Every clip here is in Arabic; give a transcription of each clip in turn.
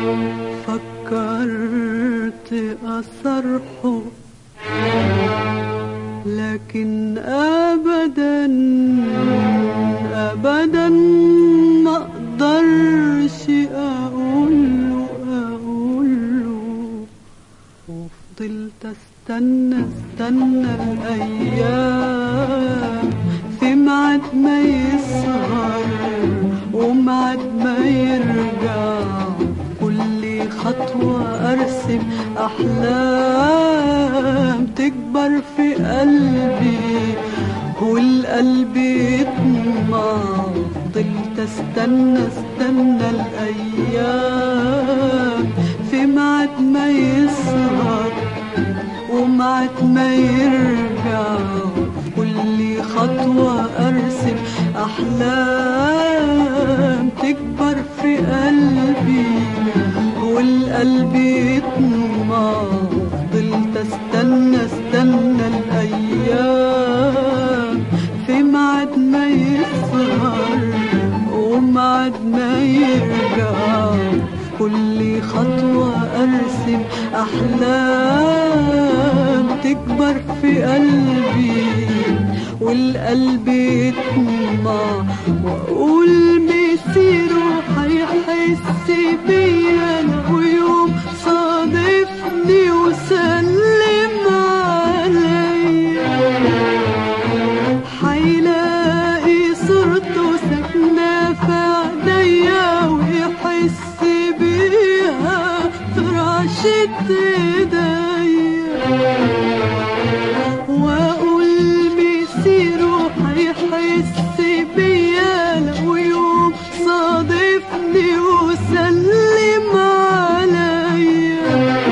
فكرت أصرحه لكن أبدا أبدا ما أقدرش أقوله وفضلت استنى الأيام في ميعاد ما يسهر وميعاد ما يرجع، كل خطوة أرسم أحلام تكبر في قلبي والقلب يطمع. فضلت استنى الأيام في ميعاد ما يسهر وميعاد ما يرجع، كل خطوة أرسم أحلام تكبر في قلبي والقلب يطمع. فضلت استنى الأيام في ميعاد ما يسهر وميعاد ما يرجع، كل خطوة أرسم أحلام تكبر في قلبي والقلب يطمع. وأقول مسيره هيحس بيا لو يوم صادفني وسلم عليا، هيلاقي صورته ساكنة في عينيا ويحس بيها في رعشة ايديا. واقول مسيره هيحس بيا لو يوم صادفني وسلم عليا،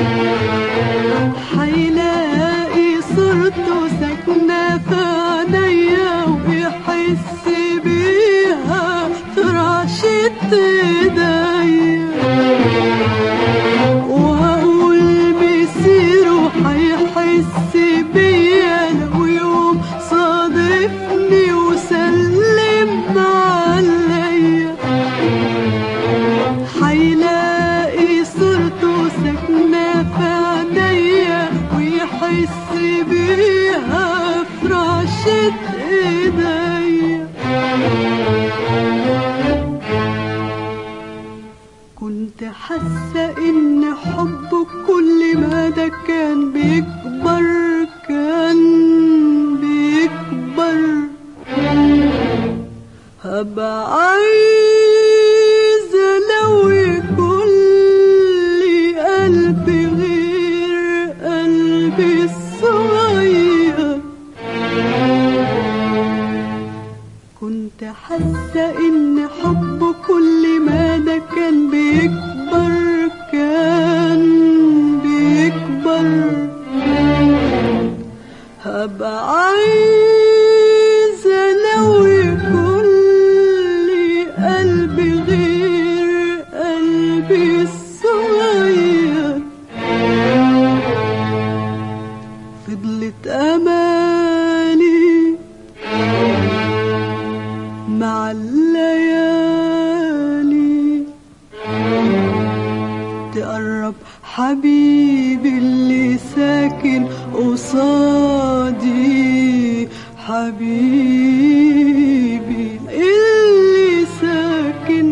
هيلاقي صورته ساكنة في عينيا ويحس بيها في رعشة ايديا. واقول مسيره هيحس بيا لو يوم صادفني وسلم عليا، هيلاقي صورته ساكنة في عينيا ويحس بيها في رعشة ايديا. كنت حاسة ان حبه كل ما ده كان بيكبر هبقى عايزة لو كل قلبي غير قلبي الصغير. كنت حاسة ان حبه كل ما ده كان بيكبر هبقى عايزة لو كل قلبي غير قلبي الصغير. فضلت أماني مع الليالي تقرب حبيبي اللي ساكن قصادي، حبيبي اللي ساكن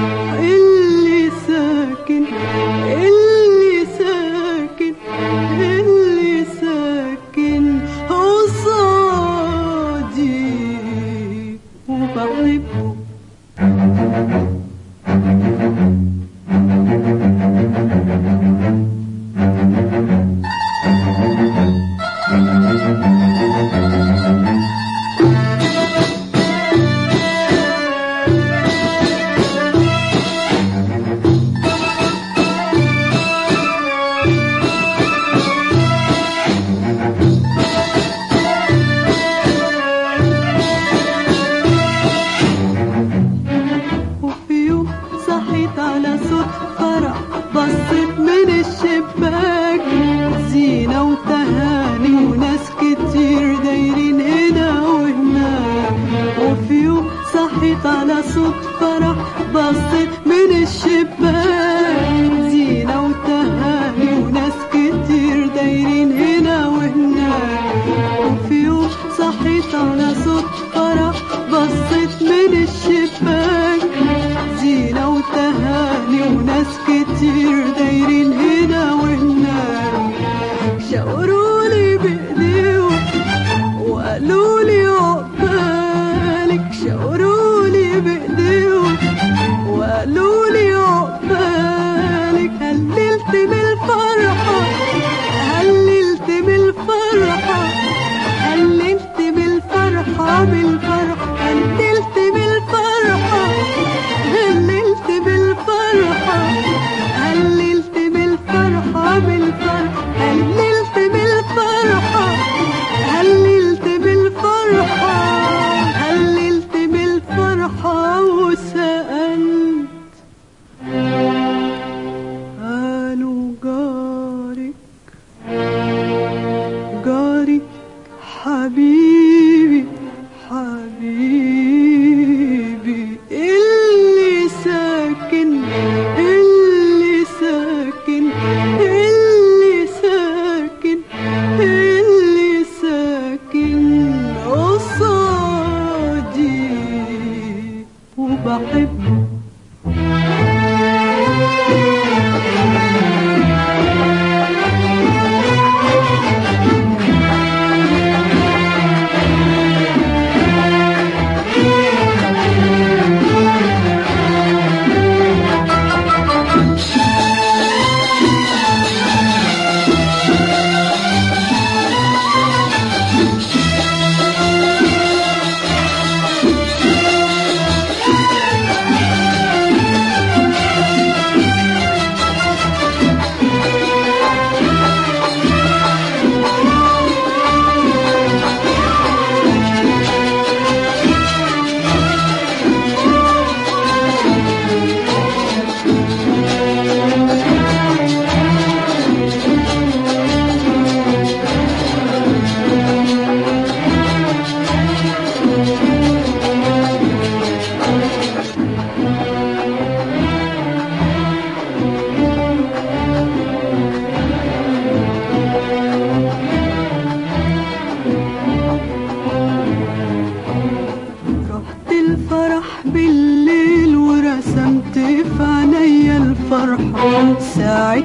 قصادي وبحبه. صحيت على صوت فرح، بصيت من الشباك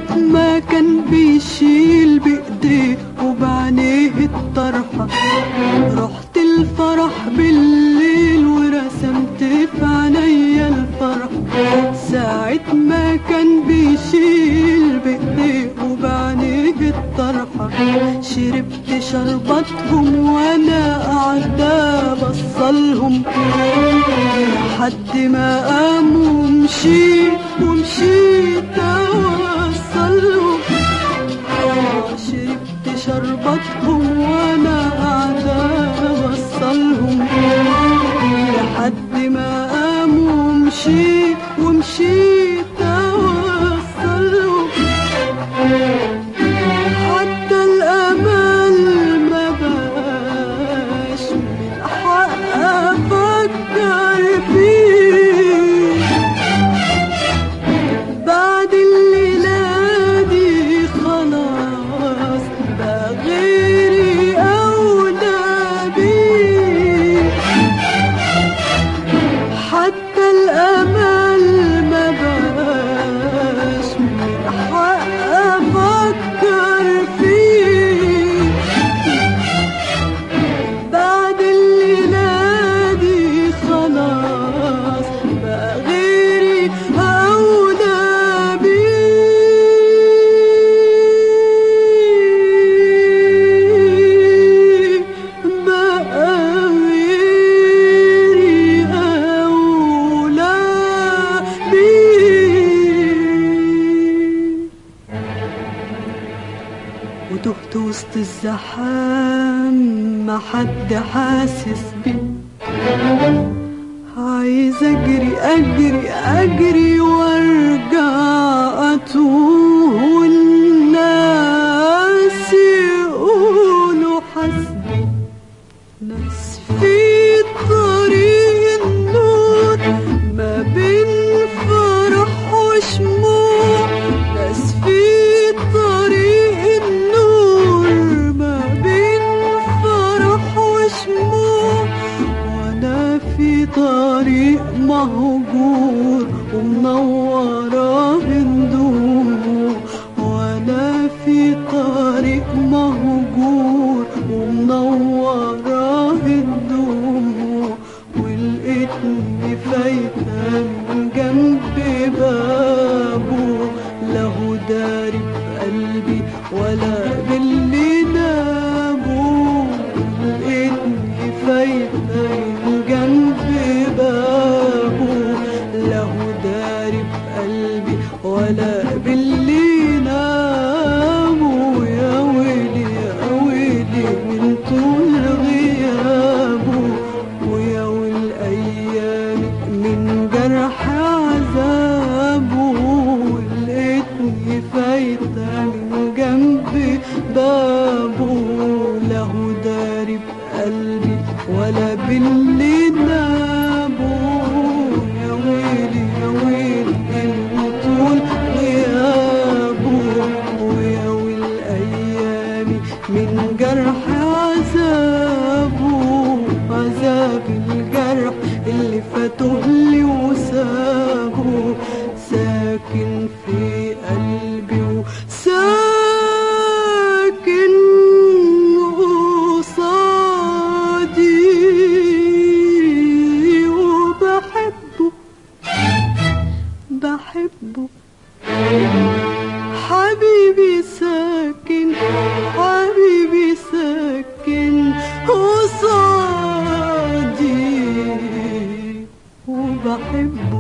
ساعة ما كان بيشيل بإيديه وبعينيه الطرحة، رحت الفرح بالليل ورسمت في عينيا الفرحة. ساعة ما كان بيشيل بإيديه وبعينيه الطرحة، شربت شربتهم وانا قاعدة بصلهم لحد ما قاموا ومشيت اوصلهم. شربت شربتهم وانا قاعدة بصلهم لحد ما قاموا ومشيت اوصلهم. حتى الامل ما بقاش من حق افكر فيه بعد الليلة دي، خلاص بقى غيري أولى بيه. حتى الأمل ما بقاش من حق أفكر فيه بعد الليلة دي، خلاص بقى غيري أولى بيه. بقى غيري أولى بيه. وتهت وسط الزحام ما حد حاسس بي، عايز اجري وارجع اتوه والناس يقولوا حسبي. ناس في طريق النور ما بين فرح وشموع، ناس في طريق النور ما بين فرح وشموع، وانا في طريق مهجور ومنورة هندوم. وانا في طريق مهجور ومنورة هندوم، ولقيتني فايتة من جنب بابه، له داري بقلبي ولا باللي نابه. لقيتني فايتة من جنب بابه، له داري بقلبي ولا باللي نابه. يا ويلي يا ويلي من طول غيابه، ويا ويل أيامي من جرح عذابه. لقيتني فايتة من جنب بابه، له داري بقلبي ولا باللي نابه. يا ويلي يا ويلي من طول غيابه، ويا ويل أيامي من جرح عذابه. عذاب الجرح اللي فاتهلي وسابه، ساكن في قلبي وساكن قصادي، وبحبه حبيبي ساكن، حبيبي ساكن قصادي وبحبه.